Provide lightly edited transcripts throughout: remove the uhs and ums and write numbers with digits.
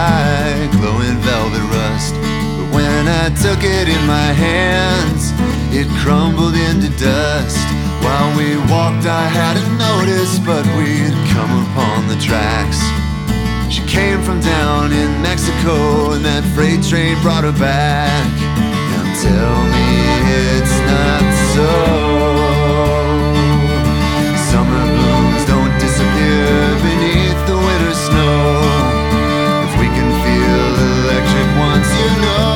like glowing velvet rust. But when I took it in my hands, it crumbled into dust. While we walked I hadn't noticed, but we'd come upon the tracks. She came from down in Mexico, and that freight train brought her back. Now tell me it's not so. Summer blooms don't disappear beneath the winter snow. If we can feel electric once, you know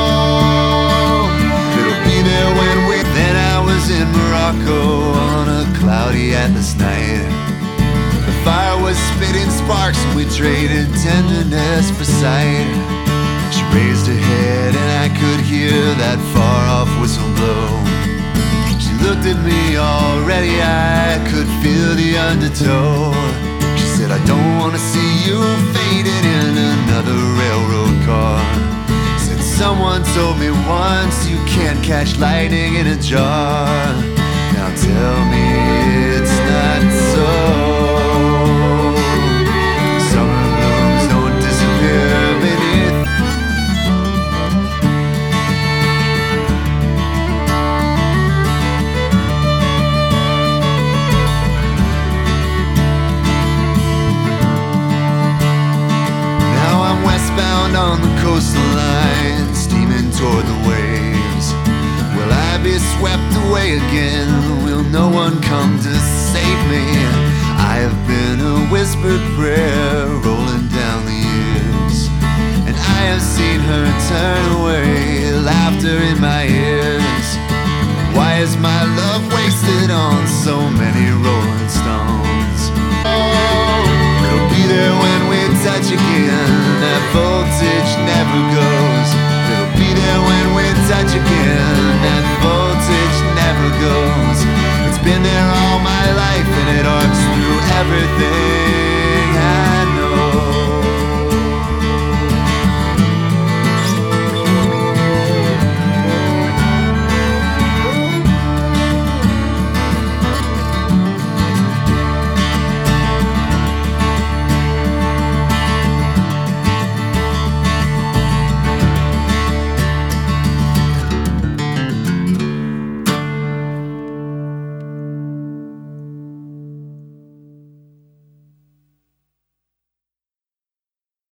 it'll be there when we. Then I was in Morocco on a cloudy Atlas night. The fire was spitting sparks and we traded tenderness for sight. She raised her head and I could hear that far-off whistle blow. She looked at me already, I could feel the undertow. She said, I don't want to see you fading in another railroad car. Said, someone told me once you can't catch lightning in a jar. Now tell me it's not so. Summer blooms don't disappear beneath. Now I'm westbound on the coastal line, steaming toward the waves. Will I be swept away again? Will no one come to save me? I have been a whispered prayer rolling down the years, and I have seen her turn away, laughter in my ears. Why is my love wasted on so many rolling stones? Oh, it'll be there when we touch again. That voltage never goes. It'll be there when we touch again. That voltage never goes. It's been there all my life and it arcs through everything.